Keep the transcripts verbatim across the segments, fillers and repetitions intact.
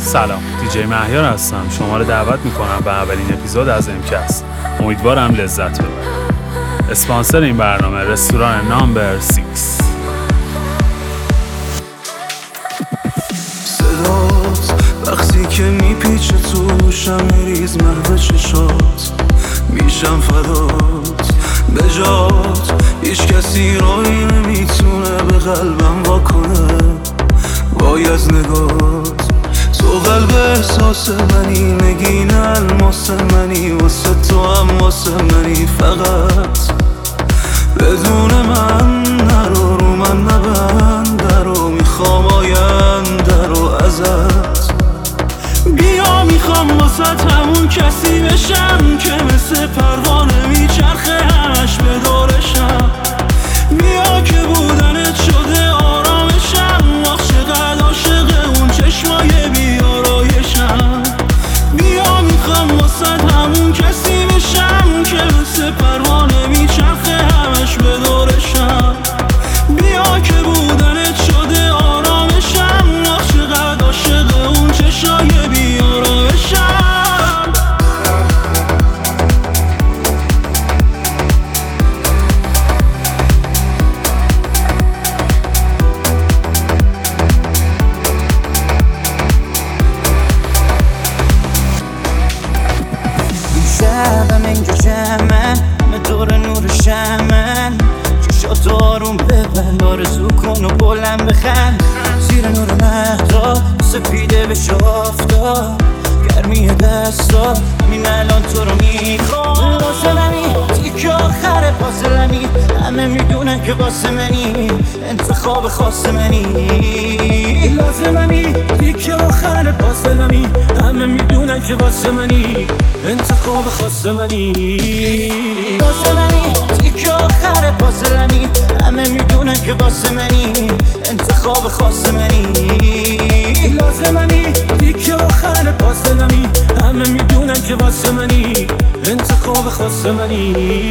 سلام، دیجی مهیار هستم. شما رو دعوت میکنم به اولین اپیزود از امکست. امیدوارم لذت ببرید. اسپانسر این برنامه رستوران نامبر سیکس. صدات وقتی که میپیچه توشم میریز محو چشات، میشم فدات به جات. هیچ کسی رایی نمیتونه به قلبم واکنه وای از نگات. تو قلب احساس منی، نگین الماس منی، واسه تو هم واسه منی. فقط بدون من نرو، رو من نبند درو. میخوام آینده رو ازت. بیا میخوام واسه همون کسی بشم که مثل پروانه میچرخه همش به دورشم. بیا که بودنت شده آرامشم، آخ چقدر عاشق اون چشمای بیارایشم. بیا میخوام واسه همون کسی بشم که مثل پروانه میچرخه همش به دورشم. بیا که بودنت شده آرامشم، آخ چقدر عاشق اون چشمای بیارایشم. شبم اینجا جمعه همه دور نور شمن. چشات آروم ببند، آرزو کن و بلند بخند. زیر نور مهتاب سپیده بشه آفتاب، گرمی دستا همین الان تو رو میخوام. لازممی تیک آخر فاصلمی، همه میدونن که واسه منی انتخاب خاص منی. لازممی تیک آخر فاصلمی، همه میدونن که واسه منی انتخاب خاص منی. لازممی تیک آخر فاصلمی، همه میدونن که واسه منی انتخاب خاص منی. لازممی تیک آخر فاصلمی، همه میدونن که واسه منی انتخاب خاص منی.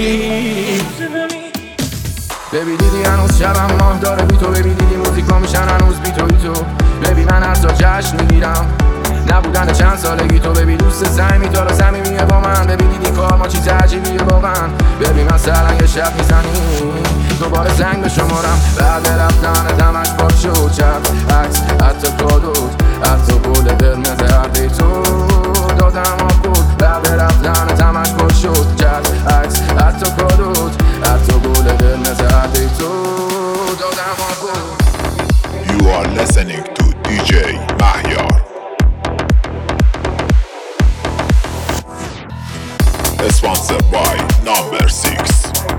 ببی دیدی هنوز شبم ماه داره بی تو، ببی دیدی موزیکا میشن هنوز بی تو بی تو. ببی من هر جا جشن میگیرم نبودن چند سالگی تو. ببی دوست سعی تو رو صمیمیه با من، ببی دیدی کار ما چیز عجیبیه واقعا. ببی مثلا یه شب میزنی دوباره زنگ به شمارم، بعد رفتن دمش پاک شد چپ عکس حتی کادود، حتی گل قرمز هردی تو دادم آب بود. بعد رفتن دمش پاک شد چپ عکس حتی کادود، حتی گل قرمز هردی تو دادم آب بود. You are listening to دی جی مهیار. Sponsored by Number six.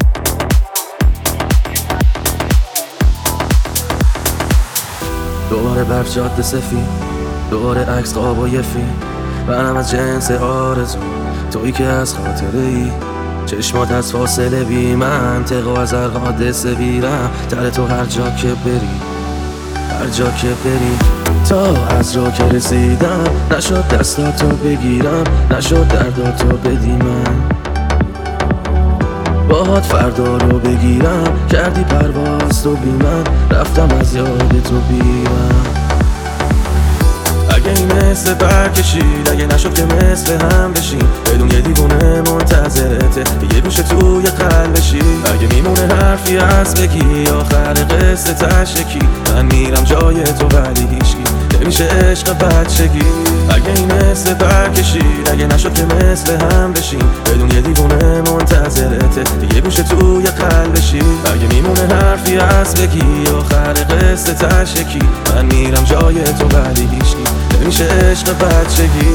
دوباره برف جاده سفید، دوباره عکس خواب و یه فیلم. منم از جنس آرزو، تویی که از خاطره ای. چشمات از فاصله بی منطق و از هر حادثه بیرم. تر تو هر جا که بری، هر جا که بری. تا از راه که رسیدم نشد دستاتو بگیرم، نشد درداتو بدی من. باهات فردا رو بگیرم، کردی پرواز تو بی من، رفتم از یاد تو بیرم. اگه این مثل برکشید، اگه نشد که مثل هم بشیم، بدون یه دیوونه منتظرته یه گوشه توی قلبشی. اگه میمونه حرفی از بگی آخر قصه تشکی، من میرم جای تو ولی هیچکی نمیشه عشق بچگی. اگه این مثل برکشید، اگه نشد که مثل هم بشیم، بدون یه دیوونه منتظرته یه گوشه توی قلبشی. اگه میمونه حرفی از بگی آخر قصه تشکی، من میرم جای تو ولی هیچکی نمیشه عشق بچگی.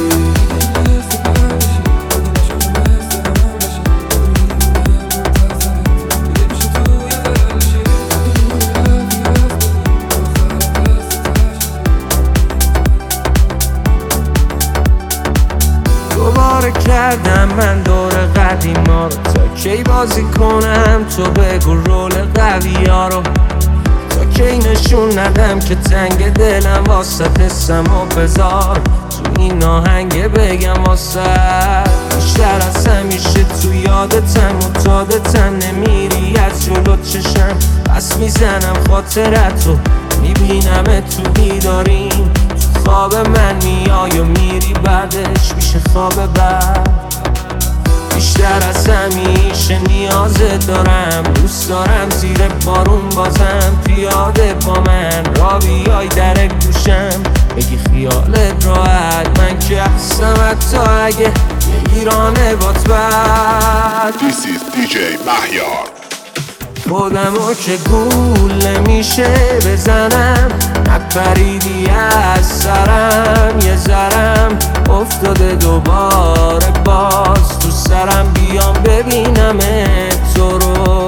دوباره کردم من دور قدیما رو، تا کی بازی کنم تو بگو رول قوی ها رو. تا کی نشون ندم که تنگ دلم واسه حسم و بذار تو این آهنگ بگم واسه بیشتر از همیشه تو یادتم معتادتم، نمیری از جلو چشم پس میزنم خاطرت رو، میبینم تو بیداریم خواب من میای و میری بعدش میشه خواب بعد. بیشتر از همیشه نیازت دارم، دوست دارم زیر بارون بازم پیاده با من را بیای در گوشم بگی خیالت راحت، من که هستم حتی اگه یه ایرانه بات بد. This is دی جی مهیار. خودمو که گول نمیشه بزنم، نپریدی از سرم یه ذرم افتاده دوباره باز تو سرم، بیام ببینم تو رو.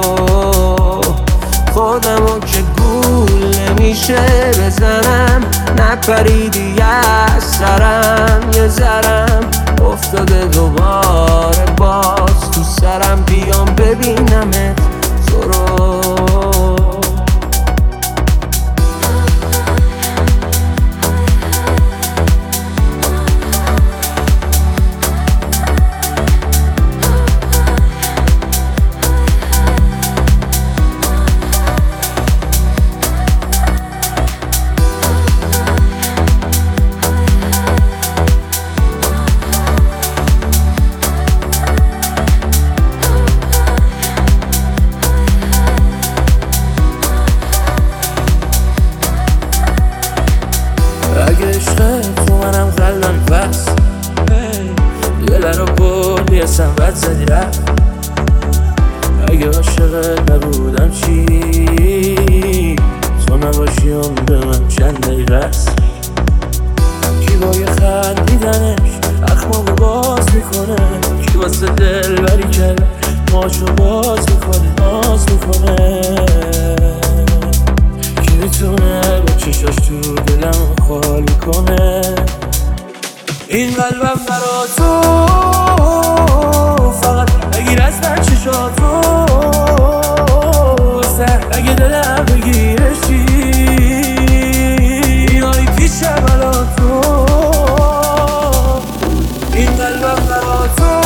خودمو که گول نمیشه بزنم، نپریدی از سرم یه ذرم افتاده دوباره باز تو سرم، بیام ببینم تو رو. اگه عشقت تو منم قلبم بس، دل رو بردی اصلا بد زدی رفت. اگه عاشقت نبودم چی، تو نباشی عمر من چند دقیقه است. کی با یه خندیدنش اخمامو باز میکنه، کی واسه دل بری کرد ماچو باز میکنه باز میکنه. کی میتونه با چشاش تو دلم خالی کنه. این قلبم برا تو فقط بگیر از من چشاتو، سر اگه دلم بگیرشی اینایی پیشم الان تو. این قلبم برا تو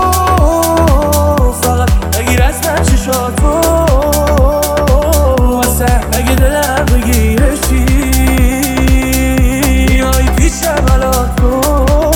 فقط بگیر از من چشاتو، سر اگه دلم بگیرشی اینایی پیشم الان تو.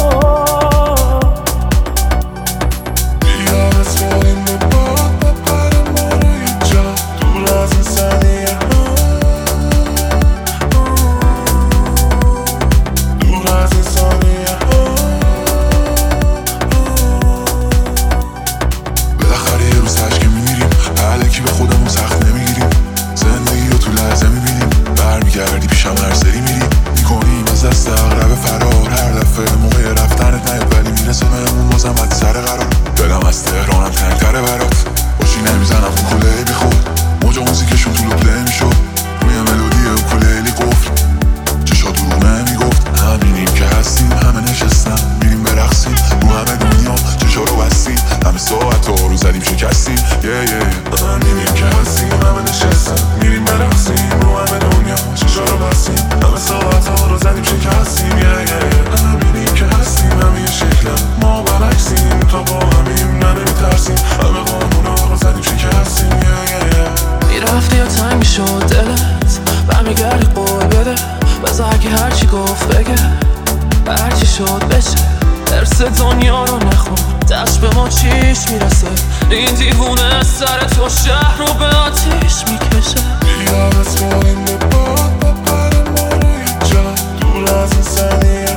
دنیا رو نخون دست به ما چیش میرسه، این دیوونه سر تو شهر رو به آتیش میکشه. بیا بسپاریم به باد بپره ما رو یه جا دور از این سنیه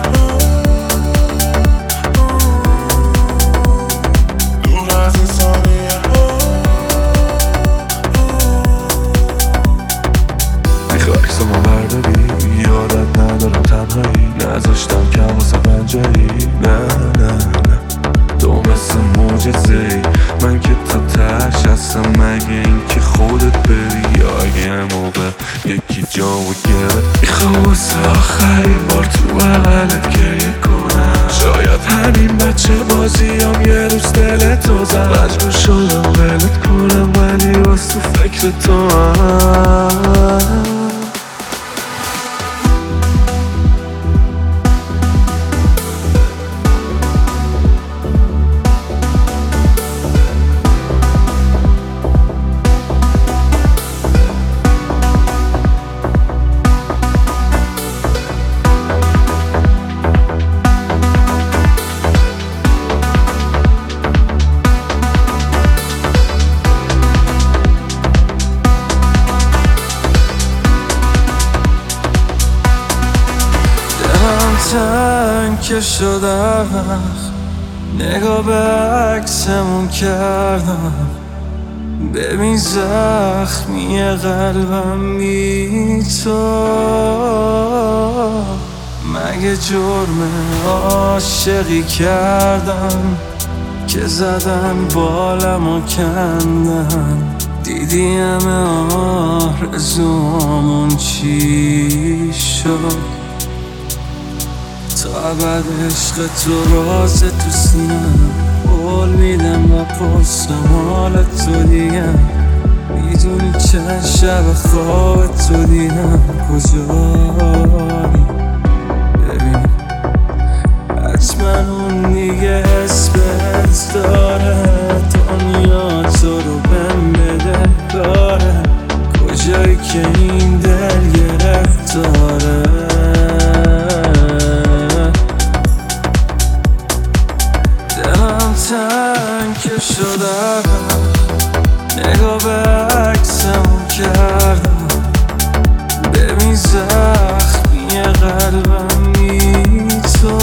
دور از این ثانیه. میخوای عکسمو برداری یادت ندارم تنهایی، نذاشتم کم واسه پنجایی. نه نه نه تو مثل معجزه‌ای، من که تا تهش هستم مگه این که خودت بری یا اگه یه موقع یکی جامو گره. میخوام واسه آخرین بار تو بغلت گریه کنم، شاید همین بچه بازیام یه روز دلتو زد. مجبور شدم ولت کنم ولی باز تو فکر تو هم. تنگ که شدم نگاه به عکسمون کردم ببین زخمی قلبم بی تو مگه جرم عاشقی کردم که زدن بالم و کندن دیدی همه آرزوامون چی شد تا ابد عشق تو راز تو سینم قول میدم و پرسم حال تو دیگم میدونی چند شب خواب تو دیدم کجایی ببین حتما اون دیگه اسمت داره دنیا تو رو بهم بده داره کجایی که این دل گرفتاره دلم تنگ که شدم نگاه به عکسمون کردم ببین زخمی قلبم بی تو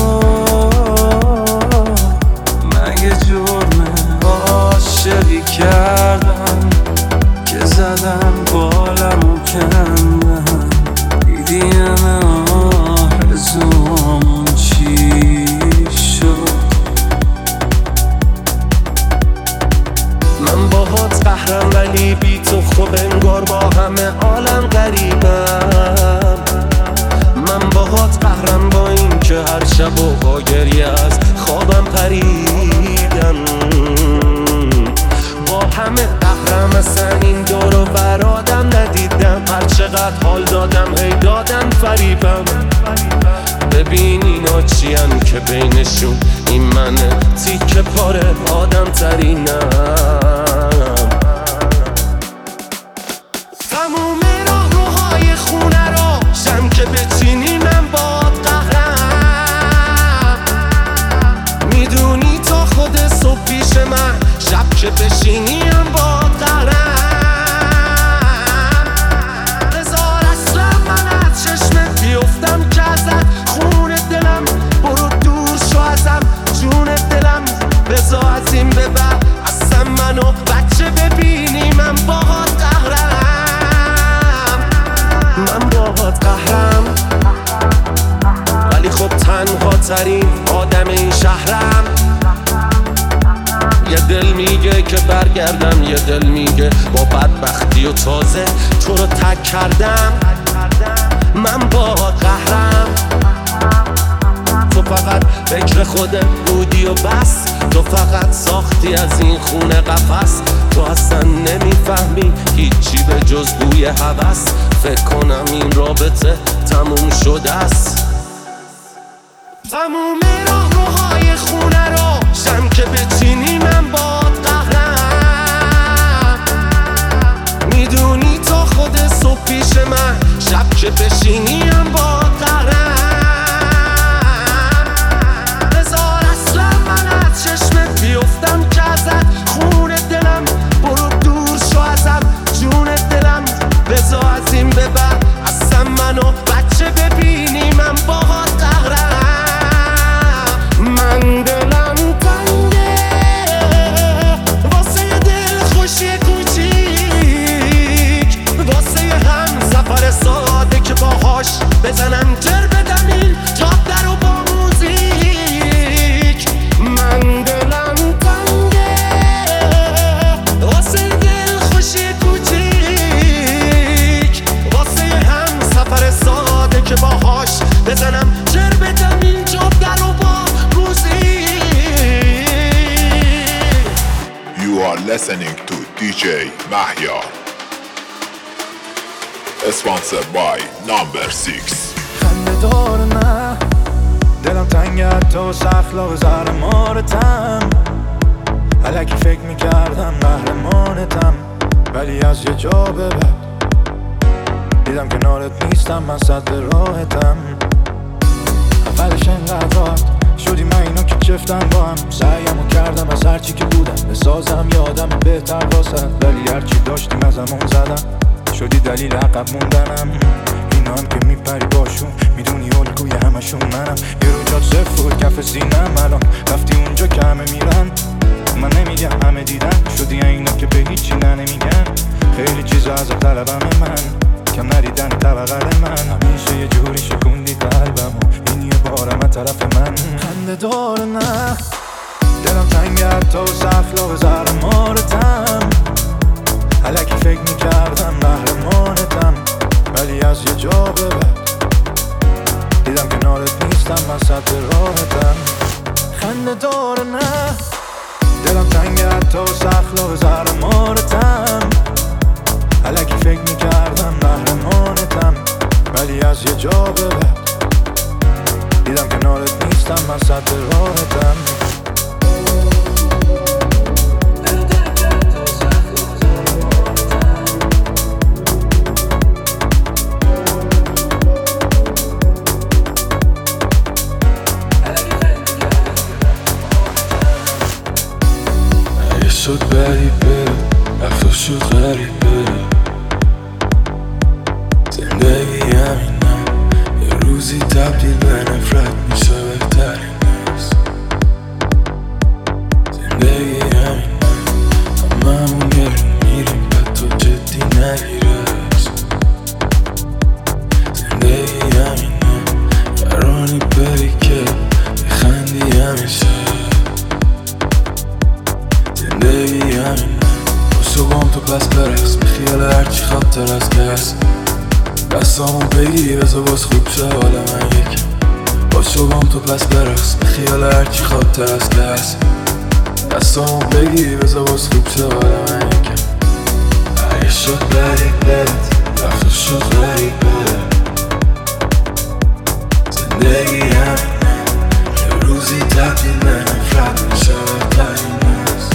مگه جرم عاشقی کردم که زدن بالم و کندن دیدی همه آرزوامون چی شد من باهات قهرم ولی بی تو خوب انگار با همه عالم غریبم من باهات قهرم با این که هر شب و با گریه از خوابم پریدم با همه قهرم اصلا این دور و برادم ندیدم هر چقدر حال دادم هی دادم فریبم ببین اینا چیان که بینشون این منه تیکه پاره آدم ترینم تموم راه روهای خونه رو شم که بچینی من باد قهرم میدونی تا خود صبح پیش من شب که بشینی هم باد قهرم هزار اصلا من از چشمت بیفتم که ازت خون دلم برو دور شو ازم جون دلم بزا از این به بعد اصلا منو بچه ببینی من باهات قهرم من باهات قهرم ولی خب تنها ترین آدم این شهرم یه دل میگه که برگردم یه دل میگه با بدبختی و تازه تو رو تک کردم من باهات قهرم تو فقط فکر خودت بودی و بس تو فقط ساختی از این خونه قفس تو اصلا نمیفهمی هیچی به جز بوی هوس فکر کنم این رابطه تموم شده است تموم راه روهای خونه رو شم که بچینی من باد قهرم میدونی تا خود صبح پیش من شب که بشینی هم باد قهرم هزار اصلا من از چشمت بیفتم که ازت خون دلم برو دور شو ازم جون دلم بزا از این به بعد اصلا منو بچه ببینی من باهات قهرم من دلم تنگه واسه یه دل خوشی کوچیک واسه یه هم سفر ساده که باهاش بزنم جر بدم این جاده رو با موزیک من دلم تنگه واسه یه دل خوشی کوچیک واسه یه هم سفر ساده که باهاش بزنم جر بدم این جاده رو با You are listening to دی جی Mahia. Sponsored by number six. خنده دار نه دلم تنگ تو سخلا به زهر مارتم الکی فکر میکردم قهرمانتم ولی از یه جا به بعد دیدم کنارت نیستم من صد راحتم اولش انقدر راحت شدی من اینا که چفتم با هم سعیمو کردم از هرچی که بودم بسازم یه آدم بهتر واسه ولی هرچی داشتیم از همون زدم شدی دلیل عقب موندنم اینا هم که میپری باشون میدونی الگوی همشون منم داره نه دلم تنگت تا سخلا به زرمارتم الکی فکر میکردم قهرمانتم ولی از یه جا به بعد دیدم کنارت نیستم من سد راحتم خنده داره نه دلم تنگت تا سخلا به زرمارتم الکی فکر میکردم قهرمانتم ولی از یه جا به بعد دیدم کنارت نیستم من سد راحتم شد غریبه رفت شد غریبه زندگی همینم یه روزی تبدیل به نفرت میشه بهترین نیست زندگی همینم همه همون گرون میریم بعد تو جدی نگیرش زندگی همینم فرانی بری که بخندی همیشه زندگی همینه باشو تو پس برقص بخیال هرچی خطر از کس دستامو بگی بذار باز خوب شه حال من یکم باشو تو پس برقص بخیال هرچی خطر از کس دستامو بگی بذار باز خوب شه حال من یکم اگه شد غریبت رفت شد غریبه زندگی همینه یه روزی تبدیل به نفرت میشه بهترین نیست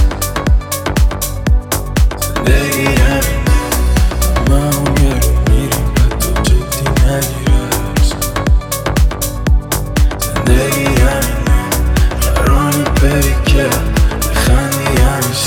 زندگی همینه همه همون گرون میریم بعد تو جدی نگیرش زندگی همینه قرانی بری که بخندی همیشه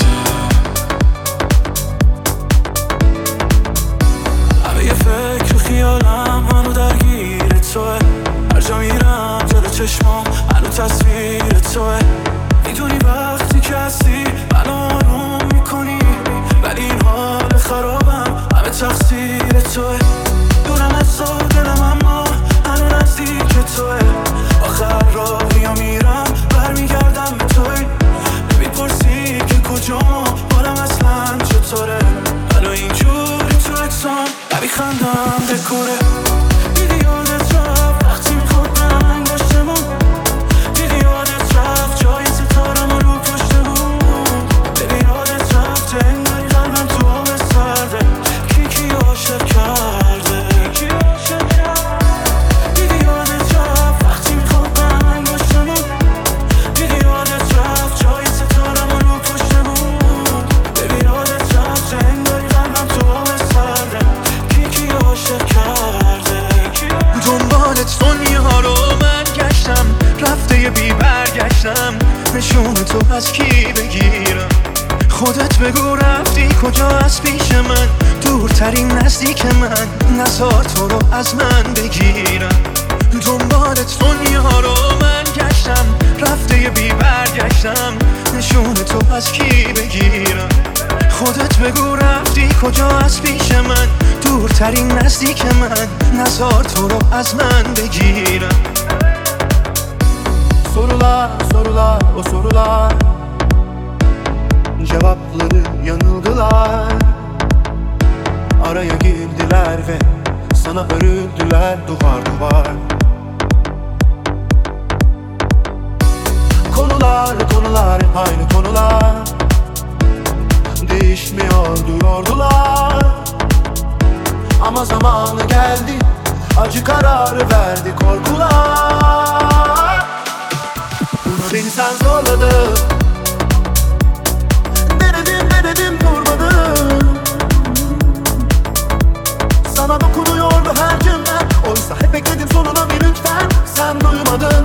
همه یه فکر و خیالم منو درگیر توه هر جا میرم جلو چشمام هنو تصویر توه میدونی وقتی که هستی منو آروم میکنی ولی این حال خرابم همه تقصیر توه دورم از تو دلم اما هنو نزدیک توه آخر راهی ها میرم برمیگردم به توی نمیپرسی که کجا حالم اصلا چطوره منو اینجوری تو اکسام نمیخندم دکوره دیدی یادت رفت وقتی میخواد برم انگشتمون دیدی یادت رفت جای ستارم رو پشتمون دیدی یادت رفت انگاری قلبم تو آب سرده کی کی عاشق کرده دیدی یادت رفت وقتی میخواد برم انگشتمون دیدی یادت رفت جای ستارم رو پشتمون دیدی یادت رفت انگاری قلبم تو آب سرده کی کی عاشق کرده دنبالت دنیا رو من گشتم رفته یه بی برگشتم نشون تو از کی بگیرم خودت بگو رفتی کجا از پیش من دورترین نزدیک من نزار تو رو از من بگیرم دنبالت دنیا رو من گشتم رفته یه بی برگشتم نشون تو از کی بگیرم خودت بگو رفتی کجا از پیش من دورترین نزدیک من نزار تو رو از من بگیرم Sorular, sorular, o sorular Cevapları yanıldılar Araya girdiler ve sana örüldüler duvar duvar Konular, konular, hep aynı konular Değişmiyor diyordular Ama zamanı geldi Acı kararı verdi korkular Buna beni sen zorladın Denedim denedim durmadım Sana dokunuyordu her cümle Oysa hep bekledim sonuna bir lütfen Sen duymadın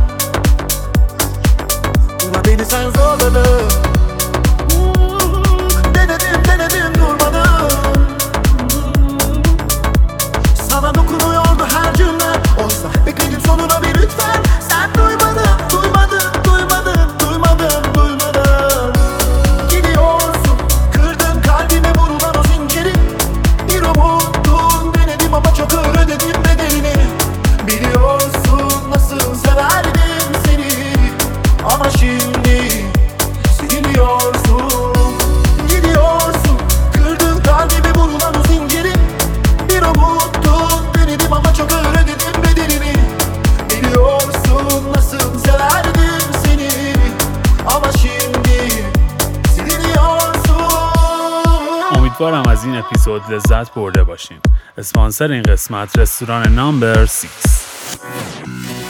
Buna beni sen zorladın Denedim denedim durmadım Sana dokunuyordu her cümle Oysa hep bekledim امیدوارم از این اپیزود لذت برده باشین. اسپانسر این قسمت رستوران نامبر سیکس.